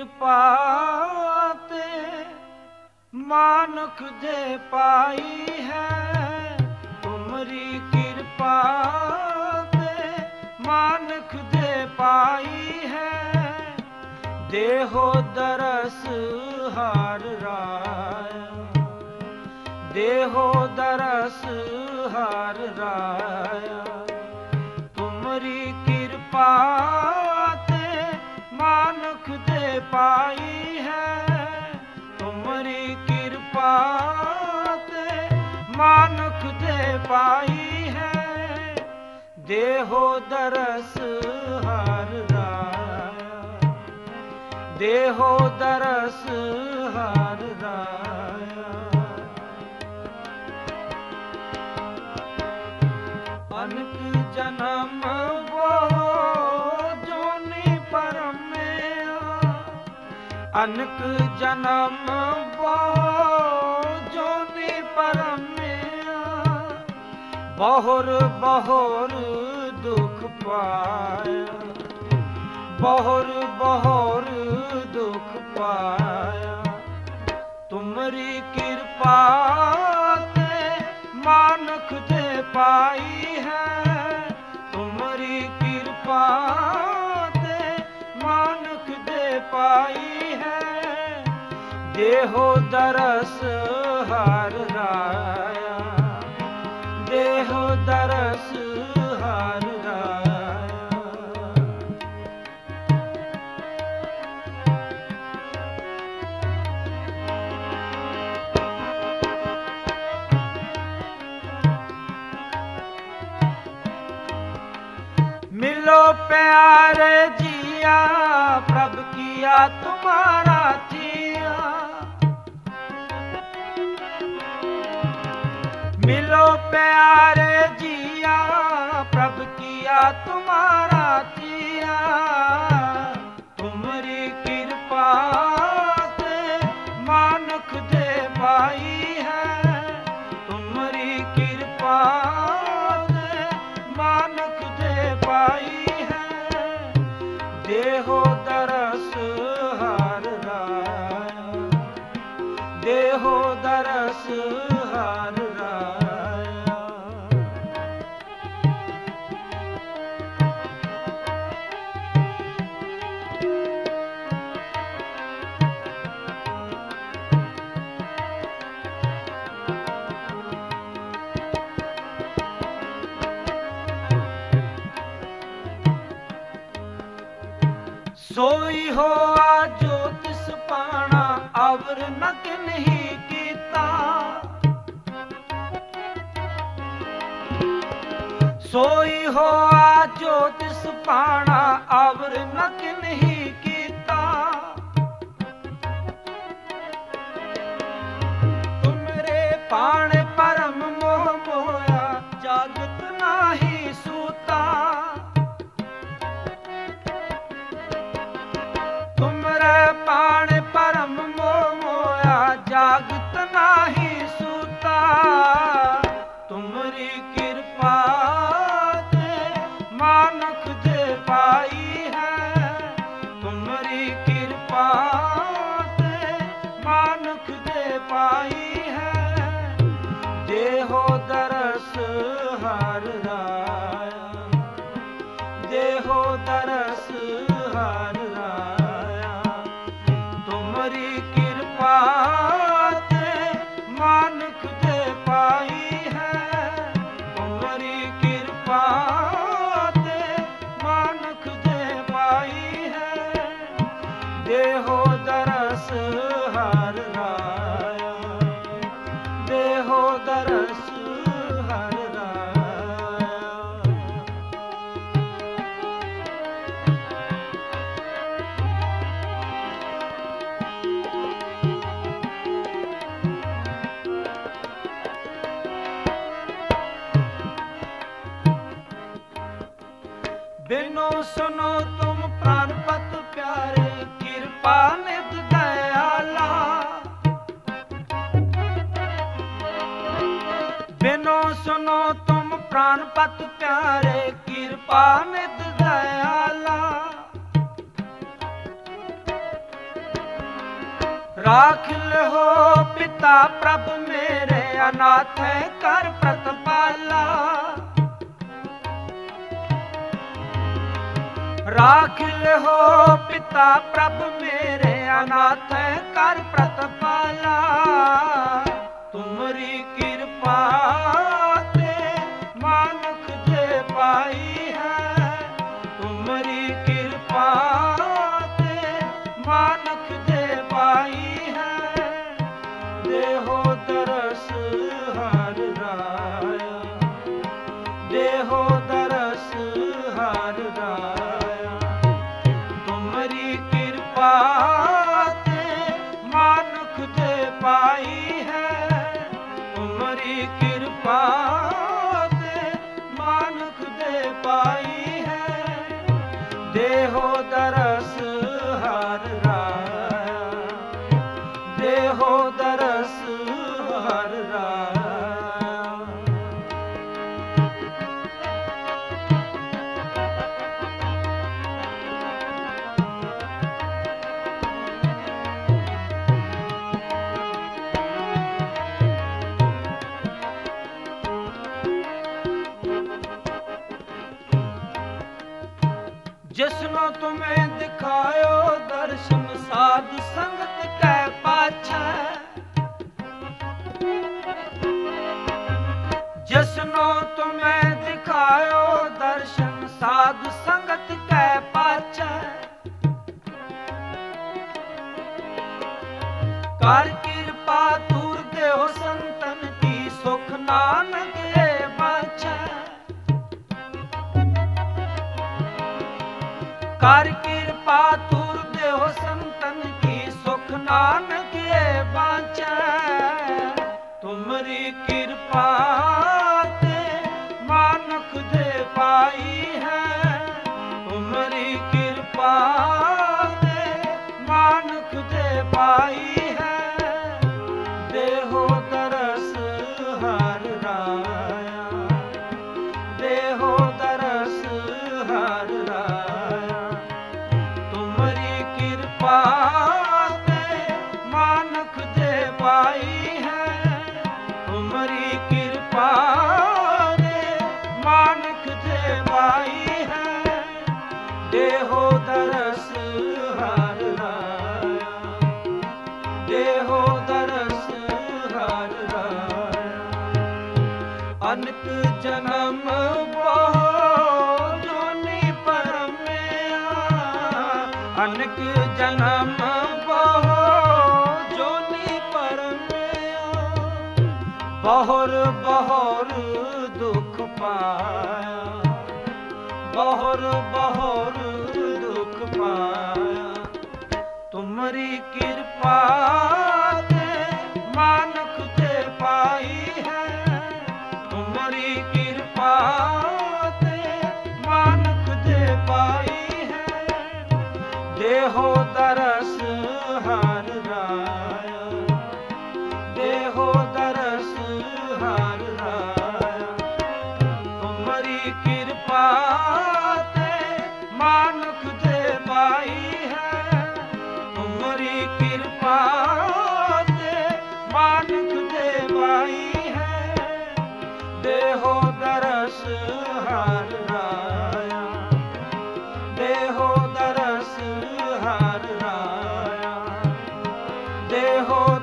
ਕਿਰਪਾ ਤੇ ਮਾਨੁਖ ਦੇ ਪਾਈ ਹੈ। ਤੁਮਰੀ ਕਿਰਪਾ ਤੇ ਮਾਨੁਖ ਦੇ ਪਾਈ ਹੈ। ਦੇਹੋ ਦਰਸ ਹਰ ਰਾਇਆ, ਦੇਹੋ ਦਰਸ ਹਰ ਰਾਇਆ। ਤੁਮਰੀ ਕਿਰਪਾ ਤੇ ਮਾਨੁਖ ਦੇ ਪਾਈ ਹੈ। ਤੁਮਰੀ ਕਿਰਪਾ ਤੇ ਮਾਨੁਖ ਦੇ ਪਾਈ ਹੈ। ਦੇਹੋ ਦਰਸ ਹਰ ਰਾਇਆ, ਦੇਹੋ ਦਰਸ ਹਰ ਰਾਇਆ। ਅਨਕ ਜਨਮ ਜੋਨੀ ਪਰਮਿਆ, ਅਨਕ ਜਨਮ ਜੋਨੀ ਪਰਮਿਆ। ਬਹੁਰ ਬਹੁਰ ਦੁਖ ਪਾਇਆ, ਬਹੁਰ ਬਹੁਰ ਦੁਖ ਪਾਇਆ। ਤੁਮਰੀ ਕਿਰਪਾ ਤੇ ਮਾਨੁਖ ਦੇ ਪਾਈ ਹੈ। ਤੁਮਰੀ ਕਿਰਪਾ ਤੇ ਮਾਨੁਖ ਦੇ ਪਾਈ ਹੈ। ਦੇਹੋ ਦਰਸ ਹਰ ਰਾਇਆ, ਦੇਹੋ ਦਰਸ ਹਰ ਰਾਇਆ। मिलो प्यारे जिया, प्रभ किया तुम्हारा जिया। मिलो प्यारे जिया, प्रभ किया तुम्हारा जिया। तुमरी किरपा ते मानुख दे पाई है। तुमरी किरपा ते मानुख दे पाई है। देहो दरस हर राया, देहो दरस हर राया। सोई हो जो तिस पाना, अवर न किन्ही कीता। सोई हो जो तिस पाना, अवर न किन्ही कीता। तुमरे पाण परम मोह मोया, जागत नाही सूता। तुमरे पाण परम मोह मोया, जागत नाही सूता। तुमरी किरपा ते मानुख दे पाई है। तुमरी किरपा ते मानुख दे पाई है। देहो दरस हर राया, देहो दरस हर राया। तुमरी किरपा ते मानुख दे पाई है। तुमरी किरपा ते मानुख दे पाई है। देहो दरस हर राया, देहो दरस हर राया। बिनो सुनो तुम प्राणपत प्यारे, कृपा निध दयाला। बिनो सुनो तुम प्राणपत प्यारे, कृपा निध दयाला। राख हो पिता प्रभ मेरे अनाथ कर प्रतिपाला। राख हो पिता प्रभ मेरे अनाथ कर प्रतिपाला। तुमरी कृपा ते मानुख दे पाई है। तुमरी कृपा ते मानुख दे पाई है। देहो दरस हर राया, देहो दरस हर राया। तुमरी कृपा ते मानुख दे पाई है। तुमरी कृपा ते मानुख दे पाई है। देहो दरस हर राया, देहो दरस हर राया। जिसनो तुम्हें दिखायो दर्शन साध संगत कै पाछै। जिसनो तुम्हें दिखायो दर्शन साध संगत कै पाछै। कर कृपा दूर देहो संतन की सुख नानक है बाछै। कर कृपा दूर देहो संतन की सुख नानक है बाछै। तुमरी कृपा ते मानुख दे पाई है। तुमरी कृपा ते मानुख दे पाई है। देहो दरस हर राया, देहो दरस हर राया। तुमरी कृपा ते मानुख दे पाई है। तुमरी कृपा ते मानुख दे पाई है। देहो दरस हर राया, देहो दरस हर राया। अनक जन्म बहु जोनि परमया। अनक जन्म बहु जोनि परमया। बहुर बहुर दुख पाया, बहुर बहुर दुख पाया। तुमरी कृपा ते मानुख दे पाई है। तुमरी कृपा ते मानुख दे पाई है। देहो दरस हर राया, देहो दरस हर राया। तुमरी कृपा ते मानुख दे पाई है। तुमरी कृपा ते मानुख दे पाई है। देहो दरस हर राया, देहो दरस हर राया। देहो